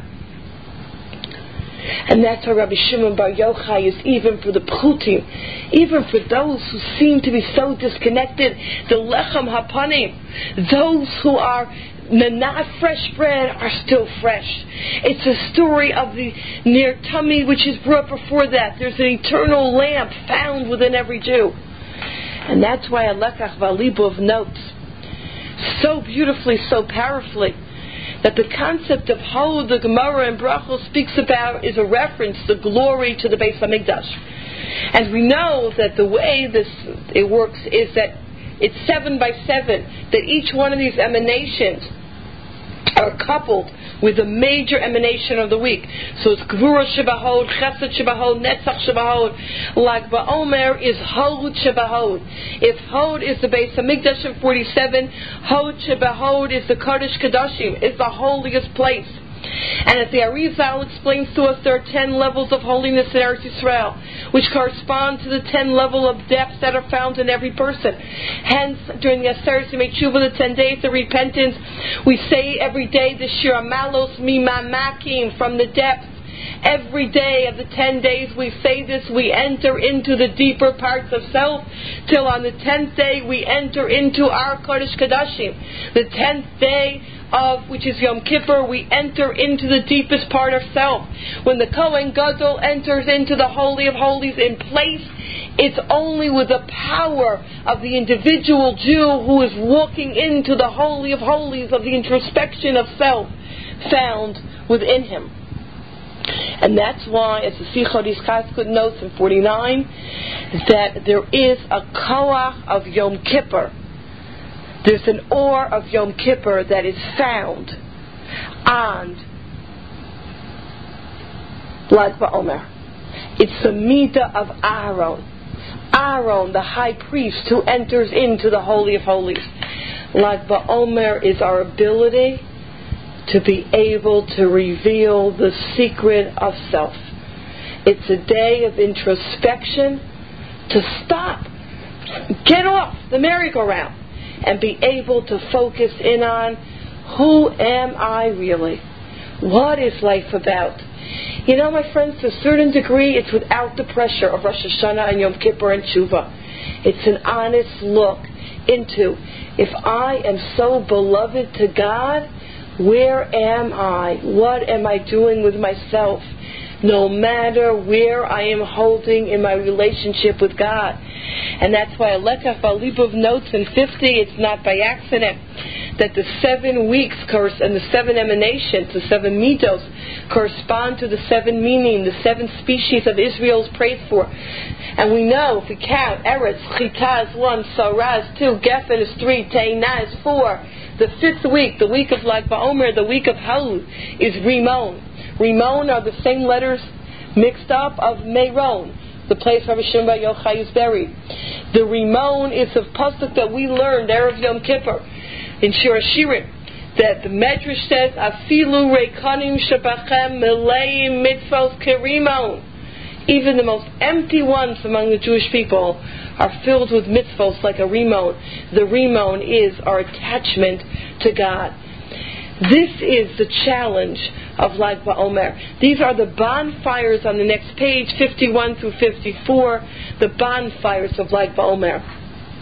And that's why Rabbi Shimon Bar Yochai is even for the Pchutim, even for those who seem to be so disconnected, the Lechem Hapanim, those who are not fresh bread are still fresh. It's a story of the Ner Tummy which is brought before that. There's an eternal lamp found within every Jew. And that's why Alekach Valibov notes so beautifully, so powerfully, that the concept of Hol, the Gemara and Brachos speaks about, is a reference, the glory to the Beis Hamikdash. And we know that the way this it works is that it's seven by seven, that each one of these emanations are coupled with the major emanation of the week. So it's Gvura Shebahod, Chesed Shebahod, Netzach Shebahod. Lag BaOmer is Hod Shebahod. If Hod is the Beis Hamikdash in forty-seven, Hod Shebahod is the Kodesh Kodashim, is the holiest place. And as the Arizal explains to us, there are ten levels of holiness in Eretz Yisrael, which correspond to the ten level of depths that are found in every person. Hence, during the Aseret Yemei Tshuva, the ten days of repentance, we say every day the Shir Amalos Mimamakim, from the depths. Every day of the ten days we say this, we enter into the deeper parts of self, till on the tenth day we enter into our Kodesh Kodashim. The tenth day of, which is Yom Kippur, we enter into the deepest part of self. When the Kohen Gadol enters into the Holy of Holies in place It's only with the power of the individual Jew who is walking into the Holy of Holies of the introspection of self found within him. And that's why, as the Sichot Yischaskut notes in forty-nine, that there is a koach of Yom Kippur. There's an or of Yom Kippur that is found on Lag BaOmer. It's the midah of Aaron. Aaron, the high priest who enters into the Holy of Holies. Lag BaOmer is our ability to be able to reveal the secret of self. It's a day of introspection, to stop, get off the merry-go-round, and be able to focus in on, who am I really? What is life about? You know, my friends, to a certain degree, it's without the pressure of Rosh Hashanah and Yom Kippur and Tshuva. It's an honest look into, if I am so beloved to God, where am I? What am I doing with myself? No matter where I am holding in my relationship with God. And that's why Lekach Balibov notes in fifty, it's not by accident, that the seven weeks and the seven emanations, the seven midos, correspond to the seven meaning, the seven species of Israel is prayed for. And we know, if we count, Eretz, Chitah is one, Sarah is two, Geffen is three, Teina is four. The fifth week, the week of Lag BaOmer, the week of Hod, is Rimon. Rimon are the same letters mixed up of Meron, the place where Rabbi Shimon Bar Yochai is buried. The Rimon is a pasuk that we learned Erev Yom Kippur in Shir Hashirim, that the Medrash says, Afilu reikanim shebachem meleim mitzvos kerimon. Even the most empty ones among the Jewish people are filled with mitzvos like a rimon. The rimon is our attachment to God. This is the challenge of Lag BaOmer. These are the bonfires on the next page, fifty-one through fifty-four, the bonfires of Lag BaOmer.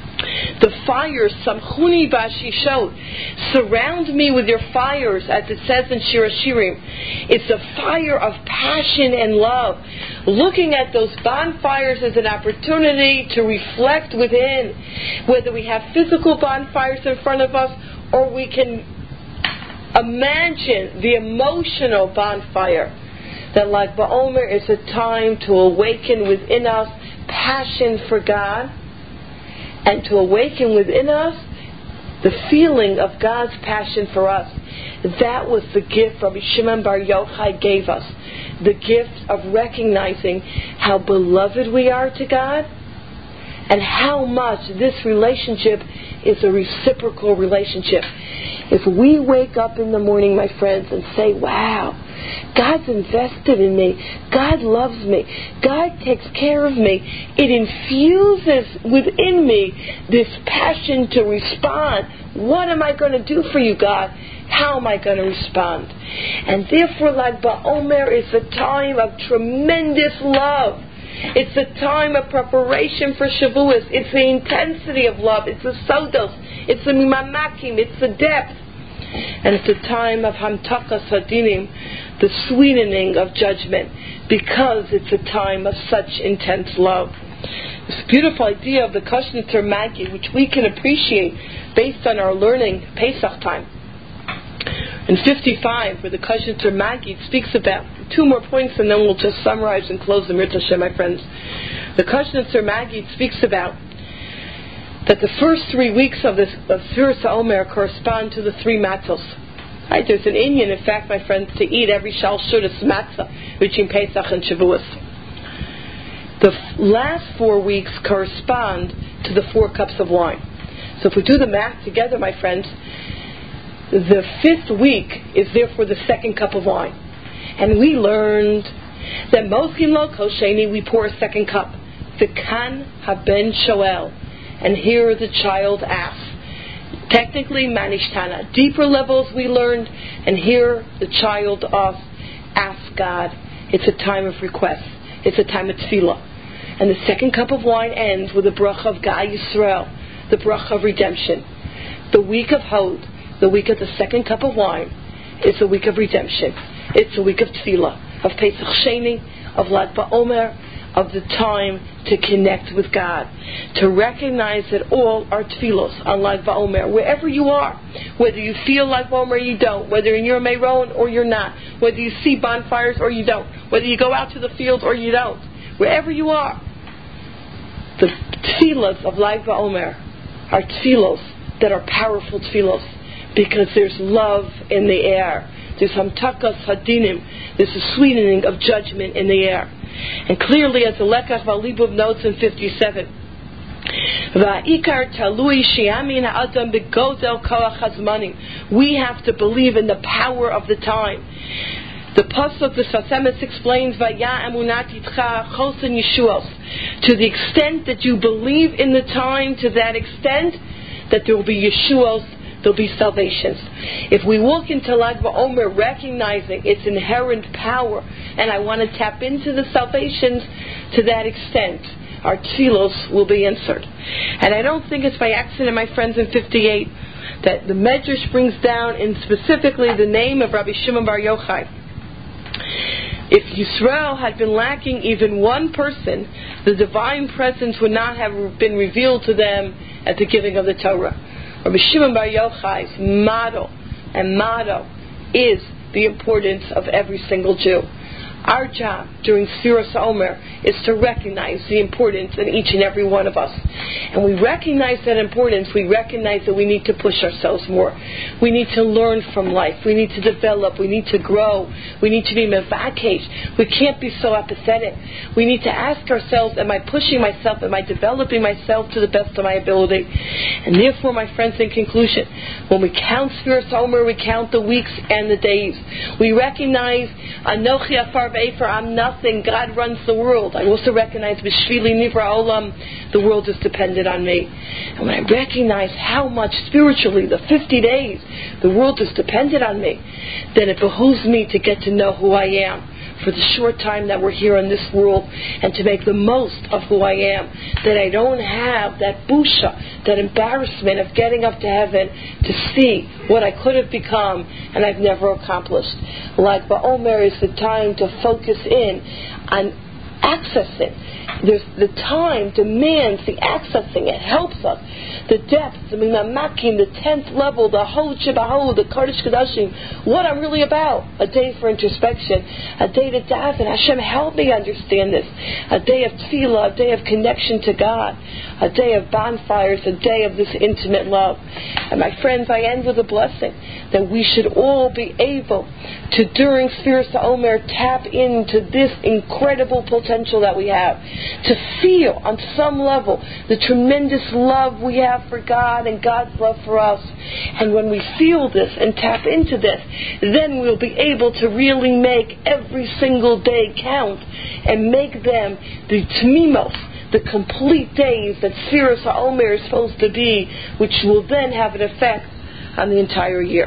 The fires, Samchuni Bashishot, surround me with your fires, as it says in Shir Hashirim. It's a fire of passion and love. Looking at those bonfires as an opportunity to reflect within, whether we have physical bonfires in front of us, or we can imagine the emotional bonfire. That Lag BaOmer is a time to awaken within us passion for God, and to awaken within us the feeling of God's passion for us. That was the gift Rabbi Shimon Bar Yochai gave us. The gift of recognizing how beloved we are to God, and how much this relationship is a reciprocal relationship. If we wake up in the morning, my friends, and say, wow, God's invested in me, God loves me, God takes care of me, it infuses within me this passion to respond. What am I going to do for you, God? How am I going to respond? And therefore, Lag BaOmer is a time of tremendous love. It's a time of preparation for Shavuos. It's the intensity of love. It's the sodos. It's the mimamakim. It's the depth. And it's a time of hamtakas hadinim, the sweetening of judgment, because it's a time of such intense love. This beautiful idea of the Kashnitzar Magi, which we can appreciate based on our learning Pesach time. In fifty-five, where the Kashnitzar Magi speaks about two more points, and then we'll just summarize and close the Mirza Hashem, my friends. The Kashnitzar Magi speaks about that the first three weeks of this of Sfiras HaOmer correspond to the three matzos. Right? There's an Inyan, in fact, my friends, to eat every shal shudas matzah between Pesach and Shavuos. The f- last four weeks correspond to the four cups of wine. So if we do the math together, my friends, the fifth week is therefore the second cup of wine. And we learned that Moskin Lo Kosheni, we pour a second cup. V'kan haben shoel. And here the child asks. Technically, manishtana. Deeper levels we learned, and here the child asks, asks God. It's a time of request. It's a time of tefillah. And the second cup of wine ends with a bracha of Gal Yisrael, the bracha of redemption. The week of Hod, the week of the second cup of wine, is a week of redemption. It's a week of tefillah, of Pesach Sheni, of Lag BaOmer, of the time to connect with God, to recognize that all are tefillos on Lag BaOmer, wherever you are, whether you feel Lag BaOmer or you don't, whether you're Meiron or you're not, whether you see bonfires or you don't, whether you go out to the fields or you don't, wherever you are, the tefillos of Lag BaOmer are tefillos that are powerful tefillos, because there's love in the air. There's hamtakas hadinim. There's a sweetening of judgment in the air. And clearly, as the Lekach Valibub notes in fifty-seven, Va'ikar talui shiamin ha'adam begodel koach hazmanim. We have to believe in the power of the time. The pasuk, the Sfas Emes explains, Vaya emunat yitcha chosen yeshuos. To the extent that you believe in the time, to that extent that there will be yeshuos, there'll be salvations. If we walk into Lag BaOmer recognizing its inherent power, and I want to tap into the salvations to that extent, our tefillos will be answered. And I don't think it's by accident, my friends, in fifty-eight, that the Medrash brings down in specifically the name of Rabbi Shimon Bar Yochai. If Yisrael had been lacking even one person, the divine presence would not have been revealed to them at the giving of the Torah. Rabbi Shimon Bar Yochai's model and motto is the importance of every single Jew. Our job during Sfiras HaOmer is to recognize the importance in each and every one of us. And we recognize that importance, we recognize that we need to push ourselves more. We need to learn from life. We need to develop. We need to grow. We need to be mevakesh. We can't be so apathetic. We need to ask ourselves, am I pushing myself? Am I developing myself to the best of my ability? And therefore, my friends, in conclusion, when we count Sfiras HaOmer, we count the weeks and the days. We recognize Anochi Afar For I'm nothing. God runs the world. I also recognize B'shvili Nivra Olam, the world is dependent on me. And when I recognize how much spiritually, the fifty days, the world is dependent on me, then it behooves me to get to know who I am for the short time that we're here in this world, and to make the most of who I am, that I don't have that busha, that embarrassment of getting up to heaven to see what I could have become and I've never accomplished. Lag BaOmer is the time to focus in on accessing. There's the time demands the accessing. It helps us. The depth, the mamakim, the tenth level, the hod shebaho, the Kodesh Kodashim, what I'm really about. A day for introspection, a day to daven. Hashem, help me understand this. A day of tefillah, a day of connection to God, a day of bonfires, a day of this intimate love. And my friends, I end with a blessing that we should all be able to, during Sfiras HaOmer, tap into this incredible potential that we have, to feel on some level the tremendous love we have for God and God's love for us. And when we feel this and tap into this, then we'll be able to really make every single day count and make them the tmimos, the complete days that Sfiras HaOmer is supposed to be, which will then have an effect on the entire year.